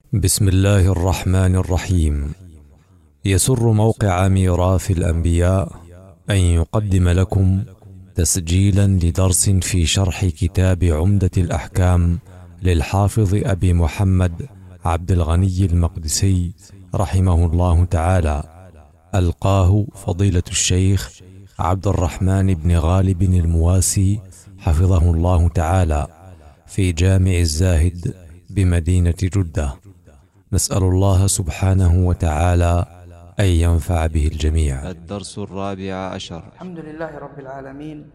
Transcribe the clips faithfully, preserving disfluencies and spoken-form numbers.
بسم الله الرحمن الرحيم. يسر موقع ميراث الأنبياء أن يقدم لكم تسجيلا لدرس في شرح كتاب عمدة الأحكام للحافظ أبي محمد عبد الغني المقدسي رحمه الله تعالى، ألقاه فضيلة الشيخ عبد الرحمن بن غالب المواسي حفظه الله تعالى في جامع الزاهد بمدينة جدة. نسأل الله سبحانه وتعالى أن ينفع به الجميع. الدرس الرابع عشر. الحمد لله رب العالمين،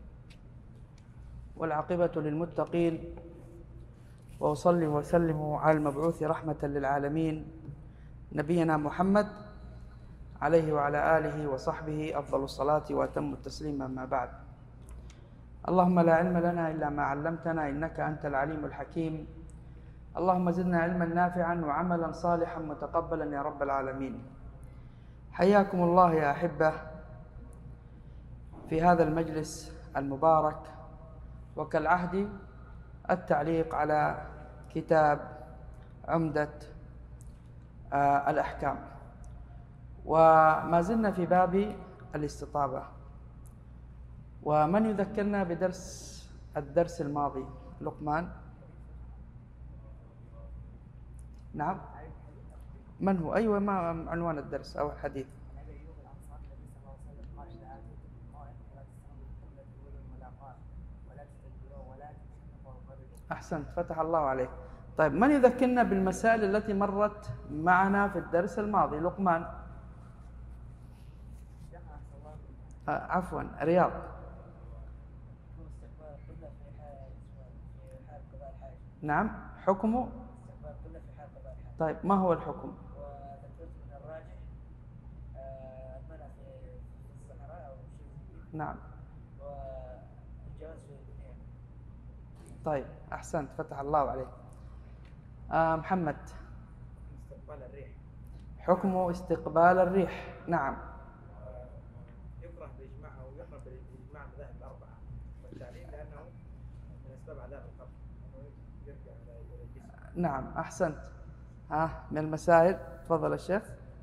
والعاقبة للمتقين، وأصلي وسلم على المبعوث رحمة للعالمين نبينا محمد عليه وعلى آله وصحبه أفضل الصلاة وأتم التسليم. أما بعد، اللهم لا علم لنا إلا ما علمتنا إنك أنت العليم الحكيم. اللهم زدنا علما نافعا وعملا صالحا متقبلا يا رب العالمين. حياكم الله يا أحبة في هذا المجلس المبارك، وكالعهد التعليق على كتاب عمدة الأحكام، وما زلنا في باب الاستطابة. ومن يذكرنا بدرس الدرس الماضي؟ لقمان. نعم، من هو؟ أيوة، ما عنوان الدرس أو الحديث؟ أحسنت، فتح الله عليك. طيب، من يذكرنا بالمسائل التي مرت معنا في الدرس الماضي؟ لقمان. آه عفوا، رياض. نعم، حكمه. طيب، ما هو الحكم؟ نعم. طيب، أحسنت، فتح الله عليك. آه محمد. استقبال الريح. حكمه استقبال الريح. نعم. يكره بالإجماع أو يكره بالإجماع مذاهب الأربعة والتعليل، لأنه من أسباب عذاب القبر أنه يرجع إلى الجسم. نعم، أحسنت. ها من المسائل، تفضل الشيخ.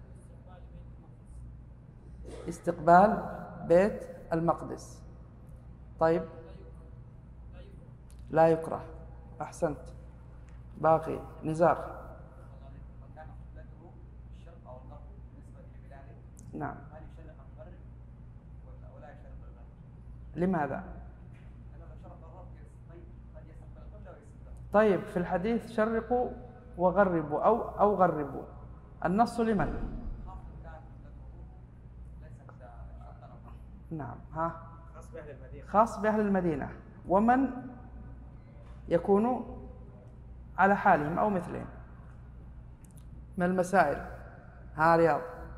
استقبال بيت المقدس. طيب، لا يكره. أحسنت. باقي نزار. نعم. لماذا؟ طيب، في الحديث شرقوا وغربوا أو أو غربوا، النص لمن؟ نعم. ها خاص بأهل المدينة. خاص بأهل المدينة، ومن يكون على حالهم أو مثلهم. من المسائل، ها رياض.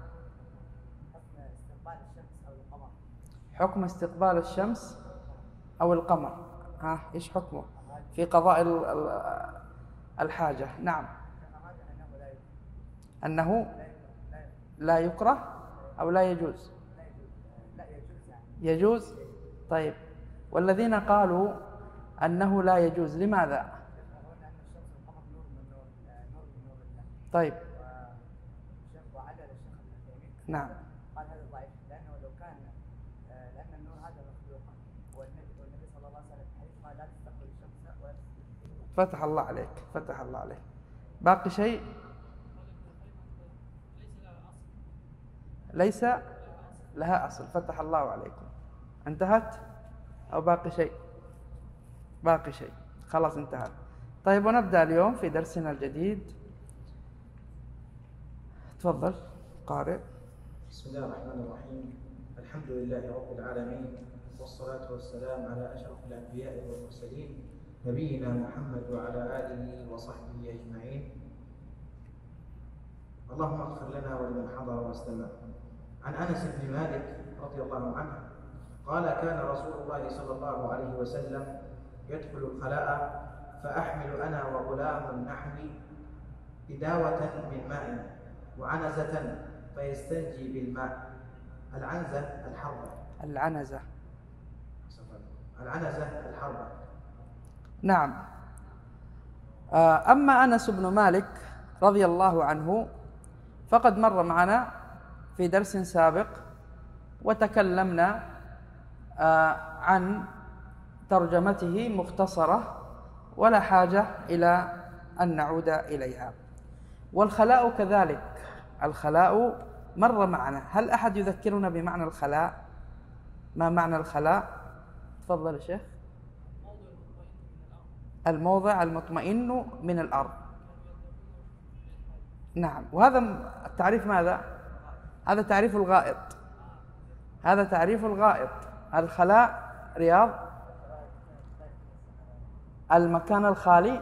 حكم استقبال الشمس أو القمر، ها إيش حكمه في قضاء الحاجة؟ نعم، أنه لا يكره أو لا يجوز؟ يجوز. طيب، والذين قالوا أنه لا يجوز لماذا؟ طيب. نعم. قال هذا ضعيف، لأنه لو كان لأن النور هذا مخلوق، والنبي صلى الله عليه وسلم حديث ما لا تستقبل الشمس ولا. فتح الله عليك، فتح الله عليك. باقي شيء؟ ليس لها أصل. فتح الله عليكم. انتهت أو باقي شيء؟ باقي شيء، خلاص انتهت. طيب، ونبدأ اليوم في درسنا الجديد. تفضل قارئ. بسم الله الرحمن الرحيم. الحمد لله رب العالمين، والصلاة والسلام على أشرف الأنبياء والمرسلين نبينا محمد وعلى آله وصحبه أجمعين. اللهم اغفر لنا ولمن حضر واستمع. عن أنس بن مالك رضي الله عنه قال: كان رسول الله صلى الله عليه وسلم يدخل الخلاء فأحمل أنا وغلام نحوي إداوة من ماء وعنزة فيستنجي بالماء. العنزة الحربة. العنزة. العنزة الحربة. نعم. أما أنس بن مالك رضي الله عنه فقد مر معنا في درس سابق وتكلمنا عن ترجمته مختصرة ولا حاجة إلى أن نعود إليها. والخلاء كذلك، الخلاء مر معنا. هل أحد يذكرنا بمعنى الخلاء؟ ما معنى الخلاء؟ تفضل يا شيخ. الموضع المطمئن من الأرض. نعم، وهذا التعريف ماذا؟ هذا تعريف الغائط، هذا تعريف الغائط. الخلاء رياض المكان الخالي.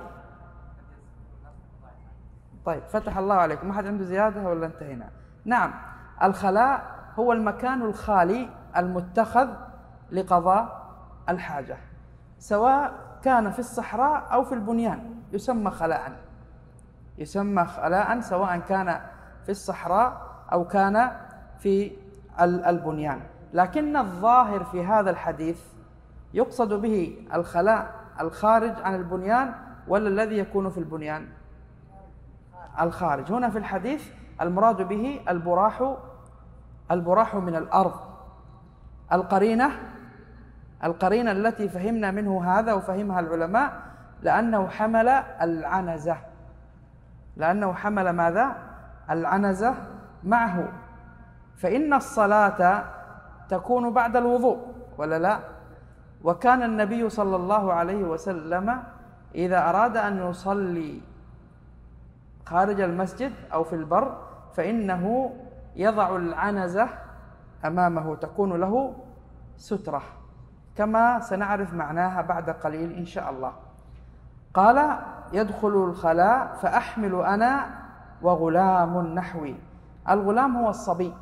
طيب، فتح الله عليكم. ما حد عنده زيادة ولا انتهينا؟ نعم، الخلاء هو المكان الخالي المتخذ لقضاء الحاجة، سواء كان في الصحراء أو في البنيان يسمى خلاء، يسمى خلاء سواء كان في الصحراء أو كان في البنيان. لكن الظاهر في هذا الحديث يقصد به الخلاء الخارج عن البنيان ولا الذي يكون في البنيان؟ الخارج. هنا في الحديث المراد به البراح، البراح من الأرض. القرينة، القرينة التي فهمنا منه هذا وفهمها العلماء لأنه حمل العنزة، لأنه حمل ماذا؟ العنزة معه. فإن الصلاة تكون بعد الوضوء ولا لا؟ وكان النبي صلى الله عليه وسلم إذا أراد أن يصلي خارج المسجد أو في البر فإنه يضع العنزة أمامه تكون له سترة، كما سنعرف معناها بعد قليل إن شاء الله. قال: يدخل الخلاء فأحمل أنا وغلام نحوي. الغلام هو الصبي،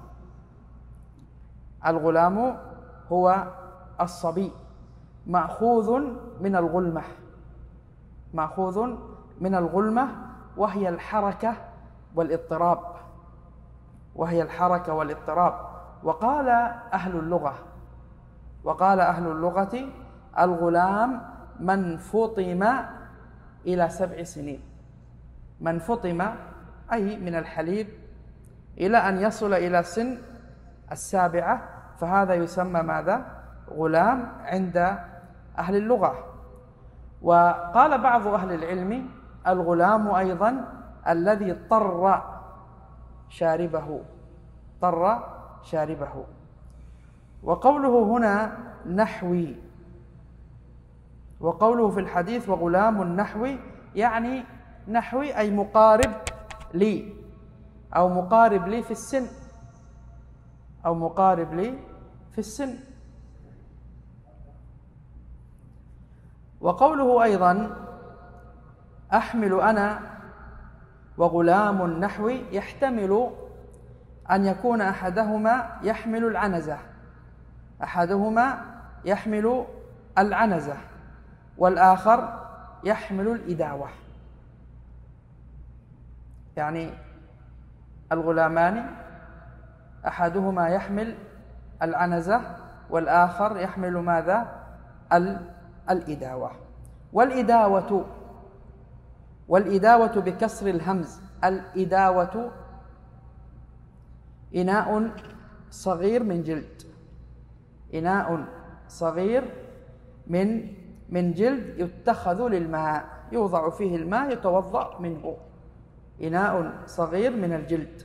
الغلام هو الصبي، مأخوذ من الغلمة، مأخوذ من الغلمة وهي الحركة والاضطراب، وهي الحركة والاضطراب. وقال أهل اللغة، وقال أهل اللغة: الغلام من فطم إلى سبع سنين. من فطم أي من الحليب إلى أن يصل إلى سن السابعة، فهذا يسمى ماذا؟ غلام عند أهل اللغة. وقال بعض أهل العلم: الغلام أيضا الذي طر شاربه، طر شاربه. وقوله هنا نحوي، وقوله في الحديث وغلام نحوي، يعني نحوي أي مقارب لي، أو مقارب لي في السن، أو مقارب لي في السن. وقوله أيضا أحمل أنا وغلام نحوي يحتمل أن يكون أحدهما يحمل العنزة، أحدهما يحمل العنزة والآخر يحمل الإداوة، يعني الغلامان أحدهما يحمل العنزة والآخر يحمل ماذا؟ الإداوة. والإداوة، والإداوة بكسر الهمز، الإداوة إناء صغير من جلد، إناء صغير من من جلد يتخذ للماء، يوضع فيه الماء يتوضأ منه، إناء صغير من الجلد.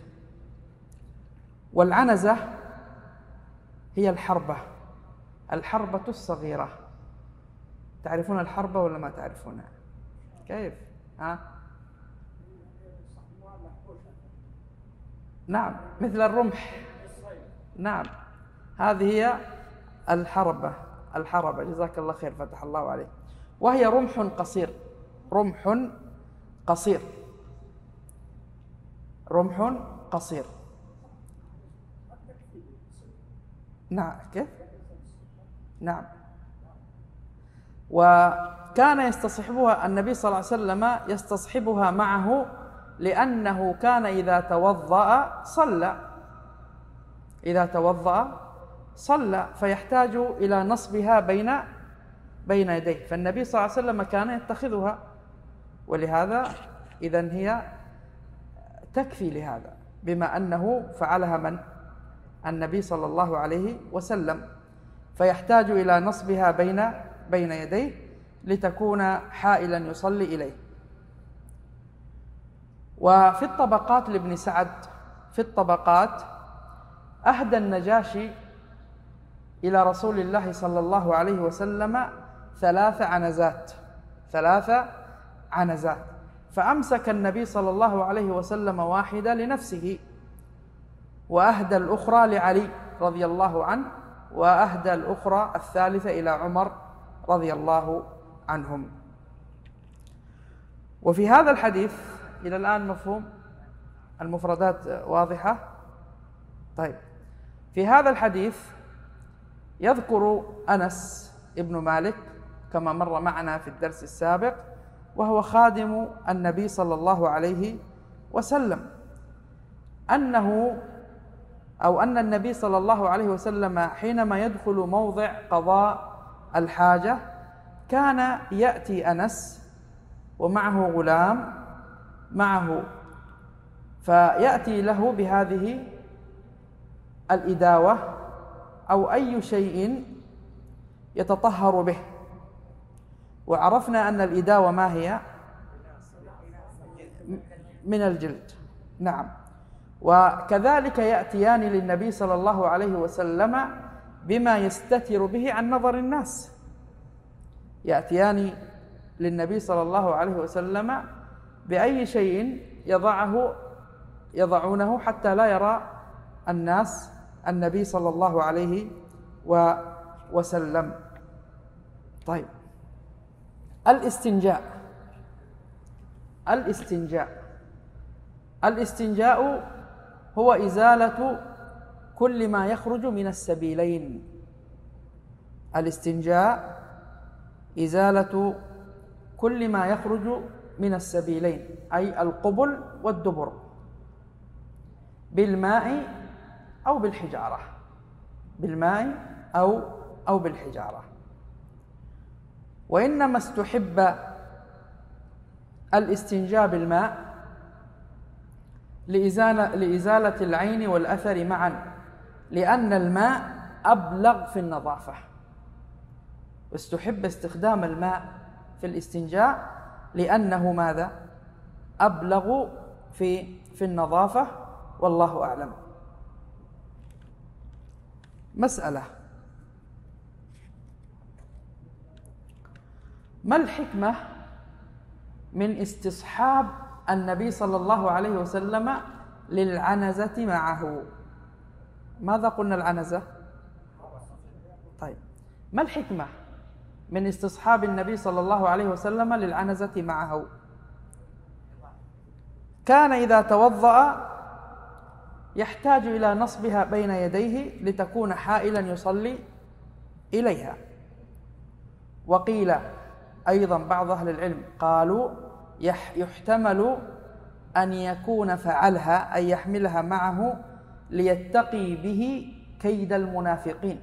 والعنزة هي الحربة، الحربة الصغيرة. تعرفون الحربة ولا ما تعرفونها؟ كيف؟ ها؟ نعم، مثل الرمح. نعم، هذه هي الحربة، الحربة. جزاك الله خير، فتح الله عليك. وهي رمح قصير، رمح قصير، رمح قصير. نعم، كيف؟ نعم. وكان يستصحبها النبي صلى الله عليه وسلم، يستصحبها معه لأنه كان إذا توضأ صلى، إذا توضأ صلى فيحتاج إلى نصبها بين بين يديه، فالنبي صلى الله عليه وسلم كان يتخذها، ولهذا إذن هي تكفي لهذا، بما أنه فعلها من؟ النبي صلى الله عليه وسلم، فيحتاج إلى نصبها بين بين يديه لتكون حائلا يصلي إليه. وفي الطبقات لابن سعد، في الطبقات أهدى النجاشي إلى رسول الله صلى الله عليه وسلم ثلاث عنزات ثلاث عنزات فأمسك النبي صلى الله عليه وسلم واحدة لنفسه، وأهدى الأخرى لعلي رضي الله عنه، وأهدى الأخرى الثالثة إلى عمر رضي الله عنهم. وفي هذا الحديث إلى الآن مفهوم؟ المفردات واضحة؟ طيب، في هذا الحديث يذكر أنس ابن مالك كما مر معنا في الدرس السابق، وهو خادم النبي صلى الله عليه وسلم، أنه أو أن النبي صلى الله عليه وسلم حينما يدخل موضع قضاء الحاجة كان يأتي أنس ومعه غلام معه، فيأتي له بهذه الإداوة أو أي شيء يتطهر به. وعرفنا أن الإداوة ما هي؟ من الجلد، نعم. وكذلك يأتيان للنبي صلى الله عليه وسلم بما يستتر به عن نظر الناس، يأتيان للنبي صلى الله عليه وسلم بأي شيء يضعه يضعونه حتى لا يرى الناس النبي صلى الله عليه وسلم. طيب، الاستنجاء الاستنجاء الاستنجاء هو إزالة كل ما يخرج من السبيلين. الاستنجاء إزالة كل ما يخرج من السبيلين، أي القبل والدبر، بالماء أو بالحجارة بالماء أو أو بالحجارة. وإنما استحب الاستنجاء بالماء لإزالة, لإزالة العين والأثر معا، لأن الماء أبلغ في النظافة. واستحب استخدام الماء في الاستنجاء لأنه ماذا؟ أبلغ في في النظافة، والله أعلم. مسألة: ما الحكمة من استصحاب النبي صلى الله عليه وسلم للعنزة معه؟ ماذا قلنا العنزة؟ طيب، ما الحكمة من استصحاب النبي صلى الله عليه وسلم للعنزة معه؟ كان إذا توضأ يحتاج إلى نصبها بين يديه لتكون حائلا يصلي إليها. وقيل أيضا بعض أهل العلم قالوا يحتمل أن يكون فعلها أي يحملها معه ليتقي به كيد المنافقين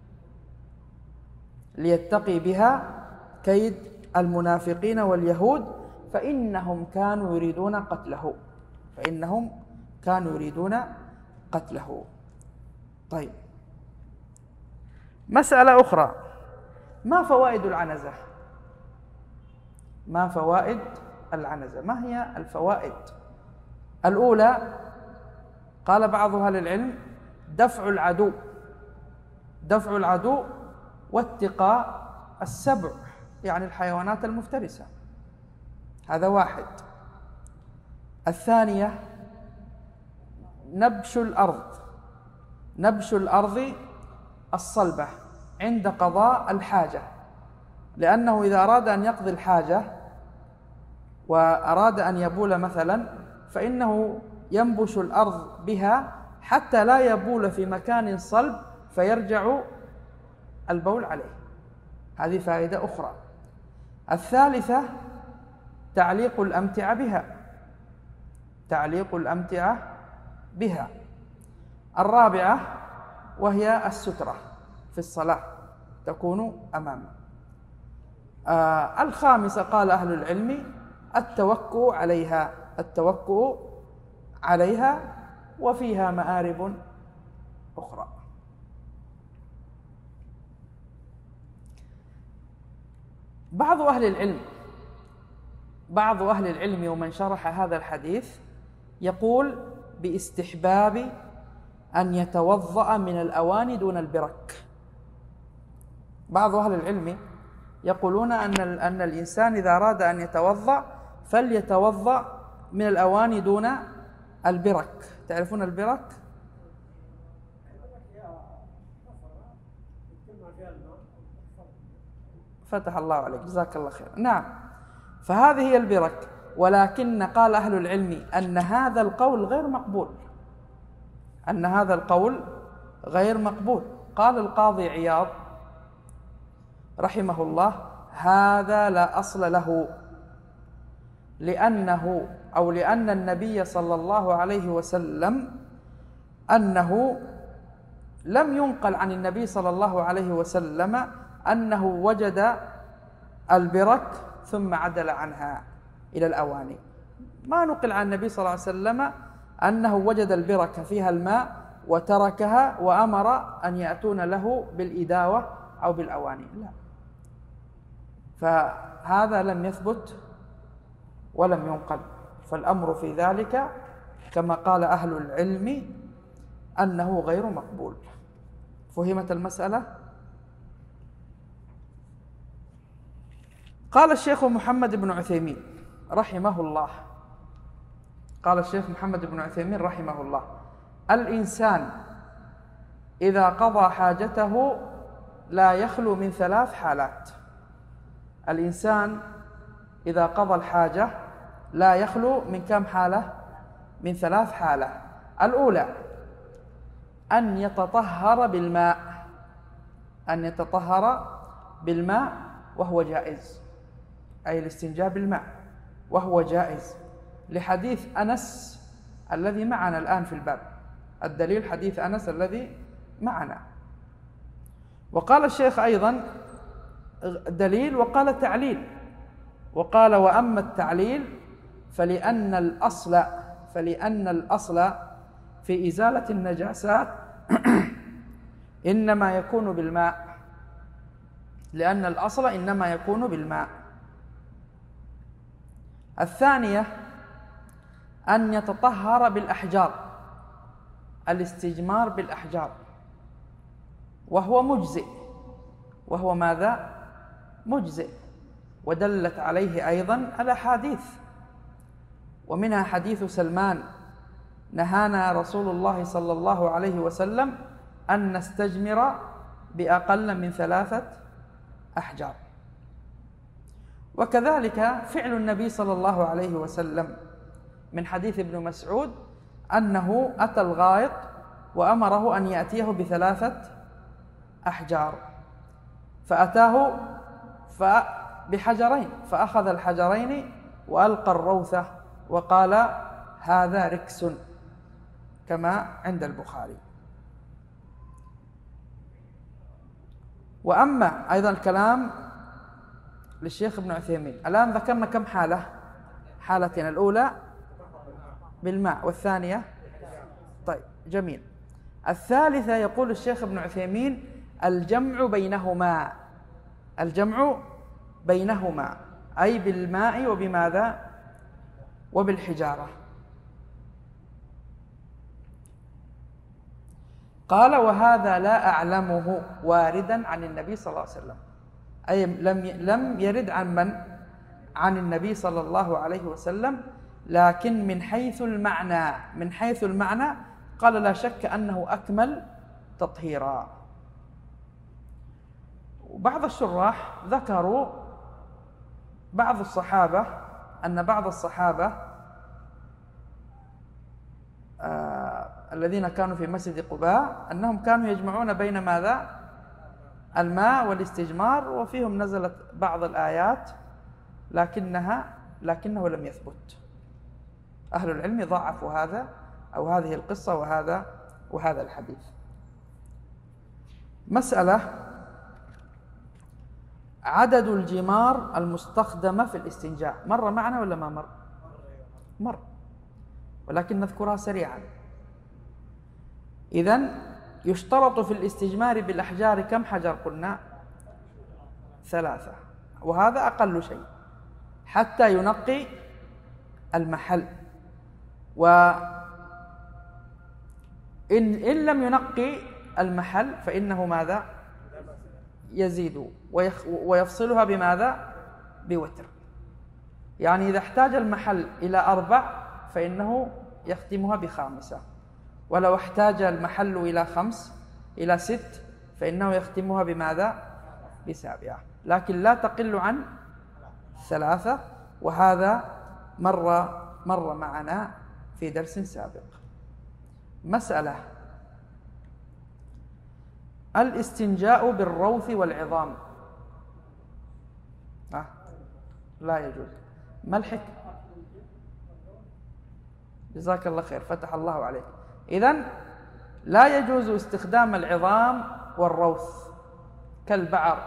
ليتقي بها كيد المنافقين واليهود، فإنهم كانوا يريدون قتله فإنهم كانوا يريدون قتله. طيب، مسألة أخرى: ما فوائد العنزة؟ ما فوائد العنزة؟ ما هي الفوائد؟ الأولى قال بعض أهل العلم دفع العدو دفع العدو واتقاء السبع، يعني الحيوانات المفترسة، هذا واحد. الثانية نبش الأرض نبش الأرض الصلبة عند قضاء الحاجة، لأنه إذا أراد أن يقضي الحاجة وأراد أن يبول مثلا فإنه ينبش الأرض بها حتى لا يبول في مكان صلب فيرجع البول عليه. هذه فائدة أخرى. الثالثة تعليق الأمتعة بها تعليق الأمتعة بها. الرابعة وهي السترة في الصلاة تكون أمامه. آه الخامسة قال أهل العلم التوكؤ عليها التوكؤ عليها وفيها مآرب أخرى. بعض أهل العلم بعض أهل العلم ومن شرح هذا الحديث يقول باستحباب أن يتوضأ من الأواني دون البرك. بعض أهل العلم يقولون أن أن الإنسان إذا أراد أن يتوضأ فليتوضأ من الأواني دون البرك. تعرفون البرك؟ فتح الله عليك، جزاك الله خير. نعم، فهذه هي البرك، ولكن قال أهل العلم أن هذا القول غير مقبول، أن هذا القول غير مقبول. قال القاضي عياض رحمه الله: هذا لا أصل له، لأنه أو لأن النبي صلى الله عليه وسلم أنه لم ينقل عن النبي صلى الله عليه وسلم أنه وجد البرك ثم عدل عنها إلى الأواني. ما نقل عن النبي صلى الله عليه وسلم أنه وجد البرك فيها الماء وتركها وأمر أن يأتون له بالإداوة أو بالأواني، لا، فهذا لم يثبت ولم ينقل. فالأمر في ذلك كما قال أهل العلم أنه غير مقبول. فهمت المسألة؟ قال الشيخ محمد بن عثيمين رحمه الله قال الشيخ محمد بن عثيمين رحمه الله: الإنسان إذا قضى حاجته لا يخلو من ثلاث حالات. الإنسان إذا قضى الحاجة لا يخلو من كم حالة؟ من ثلاث حالة. الأولى أن يتطهر بالماء أن يتطهر بالماء وهو جائز، أي الاستنجاء بالماء وهو جائز، لحديث أنس الذي معنا الآن في الباب. الدليل حديث أنس الذي معنا. وقال الشيخ أيضا دليل وقال تعليل، وقال: وأما التعليل فلأن الأصل فلأن الأصل في إزالة النجاسات إنما يكون بالماء لأن الأصل إنما يكون بالماء. الثانية أن يتطهر بالأحجار، الاستجمار بالأحجار، وهو مجزئ وهو ماذا؟ مجزئ. ودلت عليه أيضا الأحاديث، ومنها حديث سلمان: نهانا رسول الله صلى الله عليه وسلم أن نستجمر بأقل من ثلاثة أحجار. وكذلك فعل النبي صلى الله عليه وسلم من حديث ابن مسعود أنه أتى الغائط وأمره أن يأتيه بثلاثة أحجار، فأتاه بحجرين فأخذ الحجرين وألقى الروثة وقال: هذا ركس، كما عند البخاري. وأما أيضا الكلام للشيخ ابن عثيمين. الآن ذكرنا كم حالة؟ حالتين: الأولى بالماء، والثانية طيب جميل. الثالثة يقول الشيخ ابن عثيمين: الجمع بينهما الجمع بينهما أي بالماء وبماذا؟ وبالحجارة. قال: وهذا لا أعلمه واردا عن النبي صلى الله عليه وسلم، أي لم لم يرد عن من؟ عن النبي صلى الله عليه وسلم، لكن من حيث المعنى من حيث المعنى قال: لا شك أنه أكمل تطهيرا. وبعض الشراح ذكروا بعض الصحابة أن بعض الصحابة آه الذين كانوا في مسجد قباء أنهم كانوا يجمعون بين ماذا؟ الماء والاستجمار، وفيهم نزلت بعض الآيات لكنها لكنه لم يثبت. أهل العلم ضعفوا هذا أو هذه القصة وهذا وهذا الحديث. مسألة: عدد الجمار المستخدمة في الاستنجاء مر معنا ولا ما مر؟ مر. ولكن نذكرها سريعا. إذن يشترط في الاستجمار بالأحجار كم حجر قلنا؟ ثلاثة، وهذا أقل شيء حتى ينقي المحل. وإن إن لم ينقي المحل فإنه ماذا؟ يزيد ويفصلها بماذا؟ بوتر. يعني إذا احتاج المحل إلى أربع فإنه يختمها بخامسة، ولو احتاج المحل إلى خمس إلى ست فإنه يختمها بماذا؟ بسابعة، لكن لا تقل عن ثلاثة، وهذا مر مر معنا في درس سابق. مسألة: الاستنجاء بالروث والعظام أه؟ لا يجوز. ما الحكم؟ جزاك الله خير، فتح الله عليك. إذن لا يجوز استخدام العظام والروث كالبعر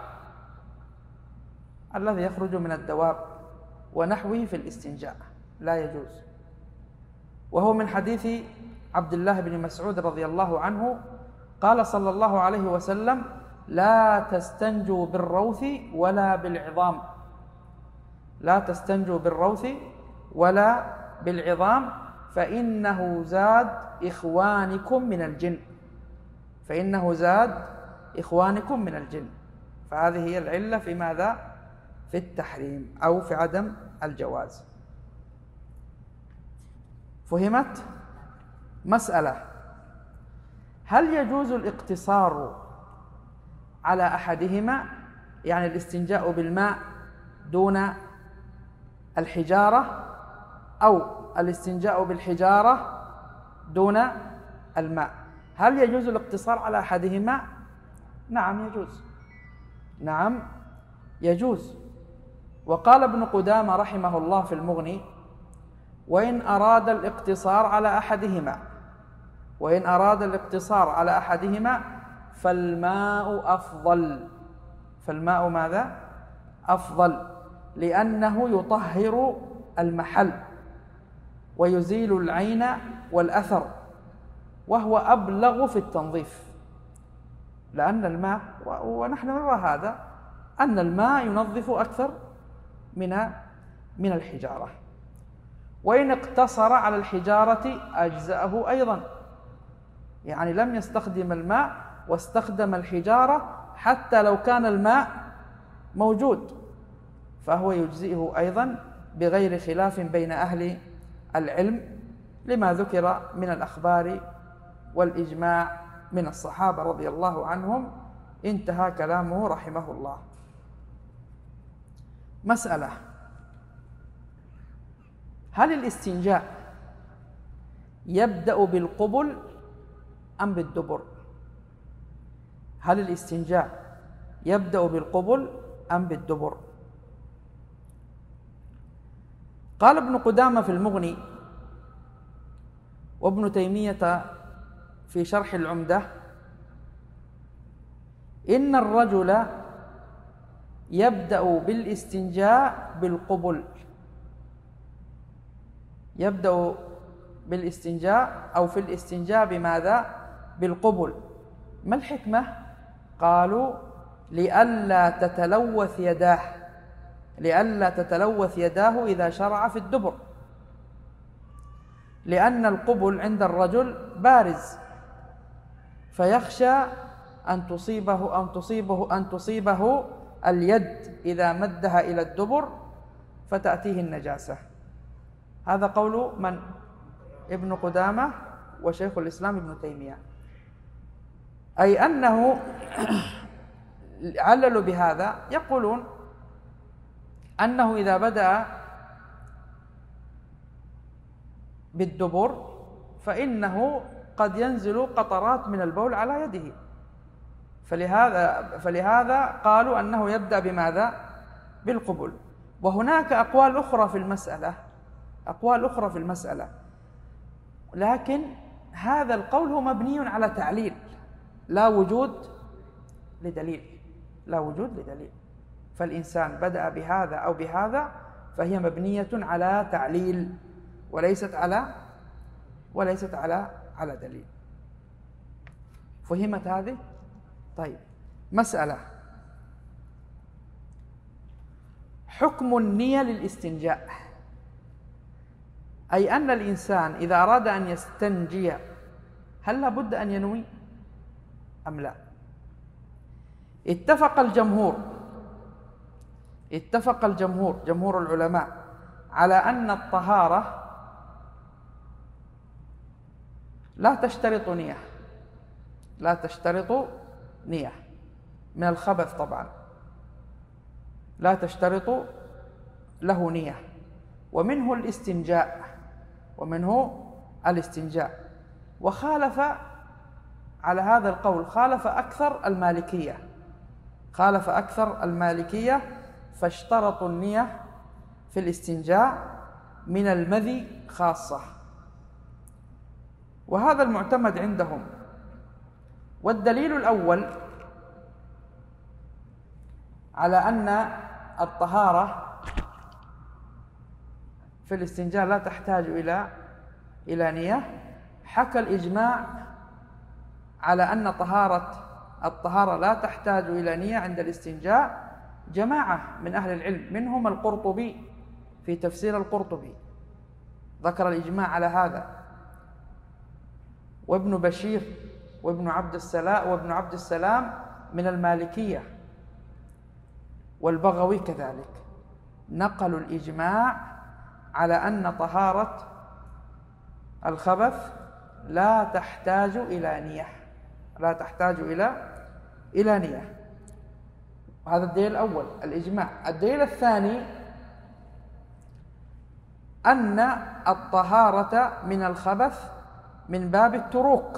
الذي يخرج من الدواب ونحوه في الاستنجاء، لا يجوز. وهو من حديث عبد الله بن مسعود رضي الله عنه قال صلى الله عليه وسلم: لا تستنجوا بالروث ولا بالعظام، لا تستنجوا بالروث ولا بالعظام فإنه زاد إخوانكم من الجن، فإنه زاد إخوانكم من الجن. فهذه هي العلة في ماذا؟ في التحريم أو في عدم الجواز. فهمت؟ مسألة: هل يجوز الاقتصار على أحدهما، يعني الاستنجاء بالماء دون الحجارة، أو الاستنجاء بالحجارة دون الماء؟ هل يجوز الاقتصار على أحدهما؟ نعم يجوز، نعم يجوز. وقال ابن قدامة رحمه الله في المغني: وإن أراد الاقتصار على أحدهما وإن أراد الاقتصار على أحدهما فالماء أفضل، فالماء ماذا؟ أفضل، لأنه يطهر المحل ويزيل العين والأثر، وهو أبلغ في التنظيف. لأن الماء، ونحن نرى هذا، أن الماء ينظف أكثر من من الحجارة. وإن اقتصر على الحجارة أجزأه أيضا، يعني لم يستخدم الماء واستخدم الحجارة حتى لو كان الماء موجود، فهو يجزئه أيضا بغير خلاف بين أهل العلم، لما ذكر من الأخبار والإجماع من الصحابة رضي الله عنهم. انتهى كلامه رحمه الله. مسألة: هل الاستنجاء يبدأ بالقبل أم بالدبر؟ هل الاستنجاء يبدأ بالقبل أم بالدبر؟ قال ابن قدامة في المغني، وابن تيمية في شرح العمدة: إن الرجل يبدأ بالاستنجاء بالقبل، يبدأ بالاستنجاء أو في الاستنجاء بماذا؟ بالقبل. ما الحكمة؟ قالوا: لئلا تتلوث يداه، لئلا تتلوث يداه إذا شرع في الدبر، لأن القبل عند الرجل بارز، فيخشى أن تصيبه أن تصيبه أن تصيبه اليد إذا مدها إلى الدبر فتأتيه النجاسة. هذا قول من؟ ابن قدامة وشيخ الإسلام ابن تيمية، أي أنه عللوا بهذا، يقولون أنه إذا بدأ بالدبر فإنه قد ينزل قطرات من البول على يده، فلهذا فلهذا قالوا أنه يبدأ بماذا؟ بالقبل. وهناك أقوال أخرى في المسألة، أقوال أخرى في المسألة، لكن هذا القول هو مبني على تعليل، لا وجود لدليل، لا وجود لدليل. فالإنسان بدأ بهذا أو بهذا فهي مبنية على تعليل وليست على وليست على على دليل. فهمت هذه؟ طيب، مسألة: حكم النية للاستنجاء، أي أن الإنسان إذا أراد أن يستنجي هل لابد أن ينوي أم لا؟ اتفق الجمهور اتفق الجمهور جمهور العلماء على أن الطهارة لا تشترط نية لا تشترط نية من الخبث، طبعا لا تشترط له نية، ومنه الاستنجاء ومنه الاستنجاء وخالف على هذا القول خالف أكثر المالكية خالف أكثر المالكية فاشترطوا النية في الاستنجاء من المذي خاصة، وهذا المعتمد عندهم. والدليل الأول على أن الطهارة في الاستنجاء لا تحتاج إلى إلى نية، حكى الإجماع على أن طهارة الطهارة لا تحتاج إلى نية عند الاستنجاء جماعة من أهل العلم، منهم القرطبي في تفسير القرطبي ذكر الإجماع على هذا، وابن بشير وابن عبد السلام وابن عبد السلام من المالكية، والبغوي كذلك نقلوا الإجماع على أن طهارة الخبث لا تحتاج إلى نية لا تحتاج إلى إلى نية. هذا الدليل الأول، الإجماع. الدليل الثاني أن الطهارة من الخبث من باب التروك،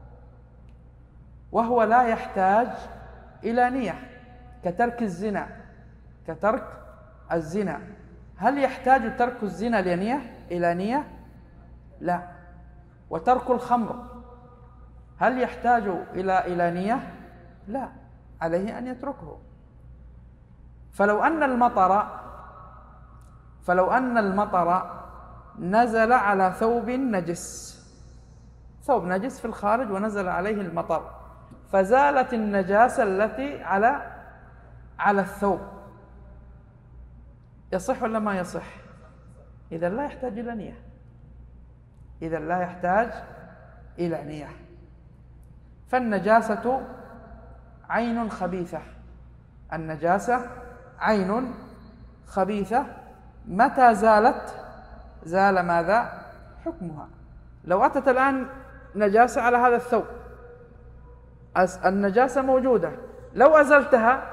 وهو لا يحتاج إلى نية، كترك الزنا كترك الزنا هل يحتاج ترك الزنا لنية إلى نية؟ لا. وترك الخمر هل يحتاج إلى إلى نية؟ لا، عليه أن يتركه. فلو أن المطر فلو أن المطر نزل على ثوب نجس ثوب نجس في الخارج ونزل عليه المطر فزالت النجاسة التي على على الثوب، يصح ولا ما يصح؟ إذا لا يحتاج إلى نية إذا لا يحتاج إلى نية. فالنجاسة عين خبيثة النجاسة عين خبيثة متى زالت زال ماذا؟ حكمها. لو أتت الآن نجاسة على هذا الثوب، النجاسة موجودة، لو أزلتها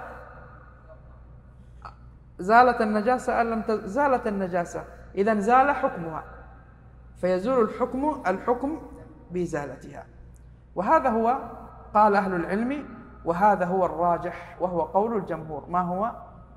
زالت النجاسة أم لم تزل؟ زالت النجاسة، إذن زال حكمها، فيزول الحكم الحكم بإزالتها. وهذا هو قال أهل العلم، وهذا هو الراجح وهو قول الجمهور. ما هو؟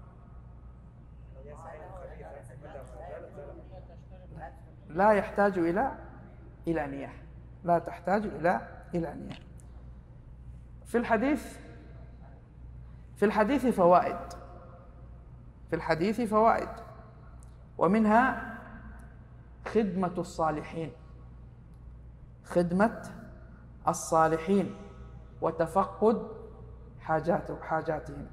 لا يحتاج إلى إلى نية لا تحتاج إلى إلى نية. في الحديث في الحديث فوائد في الحديث فوائد ومنها خدمة الصالحين خدمة الصالحين وتفقد حاجات حاجاتهم،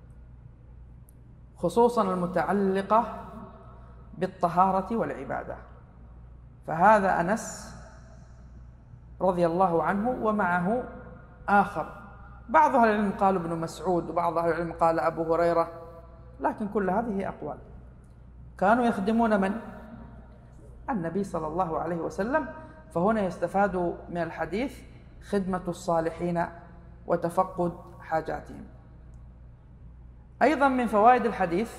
خصوصا المتعلقة بالطهارة والعبادة. فهذا أنس رضي الله عنه، ومعه آخر، بعض أهل العلم قالوا ابن مسعود، وبعض أهل العلم قال أبو هريرة، لكن كل هذه أقوال. كانوا يخدمون من؟ النبي صلى الله عليه وسلم. فهنا يستفاد من الحديث خدمة الصالحين وتفقد حاجاتهم. أيضا من فوائد الحديث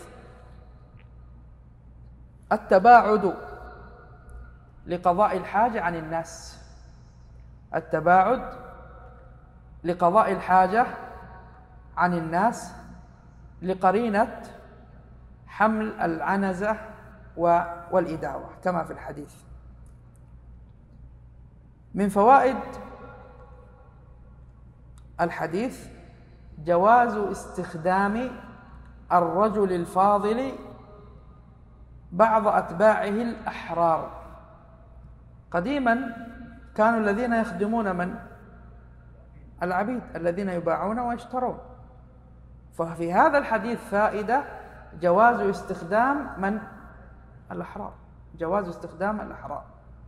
التباعد لقضاء الحاجة عن الناس التباعد لقضاء الحاجة عن الناس لقرينة حمل العنزة والإداوة كما في الحديث. من فوائد الحديث جواز استخدام الرجل الفاضل بعض أتباعه الأحرار. قديما كانوا الذين يخدمون من؟ العبيد الذين يباعون ويشترون. ففي هذا الحديث فائدة جواز استخدام من؟ الأحرار، جواز استخدام الأحرار.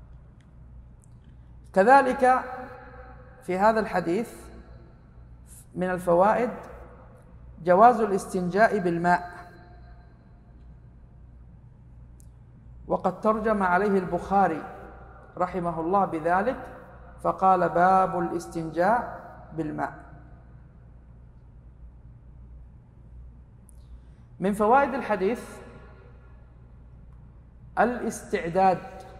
كذلك في هذا الحديث من الفوائد جواز الاستنجاء بالماء، وقد ترجم عليه البخاري رحمه الله بذلك فقال باب الاستنجاء بالماء. من فوائد الحديث الاستعداد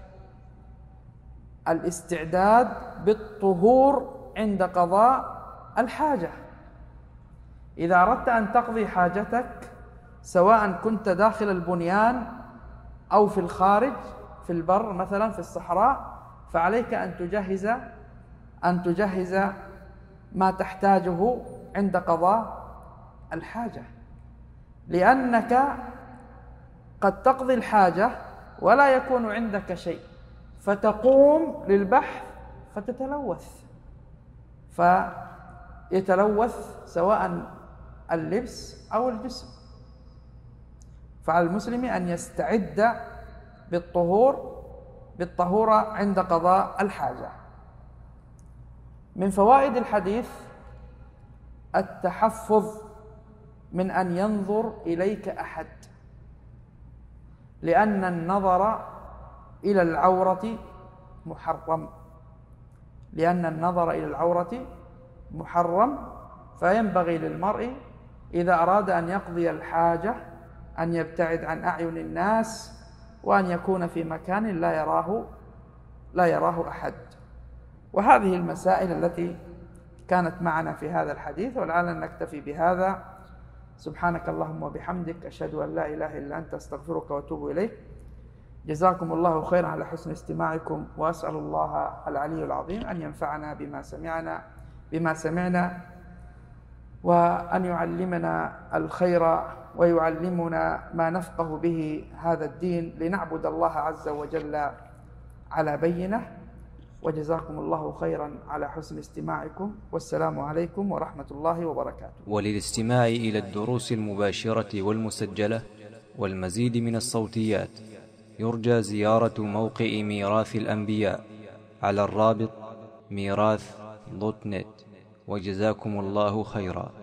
الاستعداد بالطهور عند قضاء الحاجة. إذا أردت أن تقضي حاجتك سواء كنت داخل البنيان أو في الخارج في البر مثلا في الصحراء، فعليك أن تجهز أن تجهز ما تحتاجه عند قضاء الحاجة، لأنك قد تقضي الحاجة ولا يكون عندك شيء، فتقوم للبحث فتتلوث، فيتلوث سواء اللبس أو الجسم. فعلى المسلم أن يستعد بالطهور بالطهورة عند قضاء الحاجة. من فوائد الحديث التحفظ من أن ينظر إليك أحد، لأن النظر إلى العورة محرم لأن النظر إلى العورة محرم فينبغي للمرء إذا أراد أن يقضي الحاجة أن يبتعد عن أعين الناس، وأن يكون في مكان لا يراه لا يراه أحد. وهذه المسائل التي كانت معنا في هذا الحديث، ولعلنا نكتفي بهذا. سبحانك اللهم وبحمدك، أشهد أن لا إله إلا أنت، أستغفرك وأتوب إليك. جزاكم الله خيرا على حسن استماعكم، وأسأل الله العلي العظيم أن ينفعنا بما سمعنا بما سمعنا وأن يعلمنا الخير ويعلمنا ما نفقه به هذا الدين، لنعبد الله عز وجل على بينه. وجزاكم الله خيرا على حسن استماعكم، والسلام عليكم ورحمة الله وبركاته. وللاستماع إلى الدروس المباشرة والمسجلة والمزيد من الصوتيات يرجى زيارة موقع ميراث الأنبياء على الرابط ميراث دوت نت. وجزاكم الله خيرا.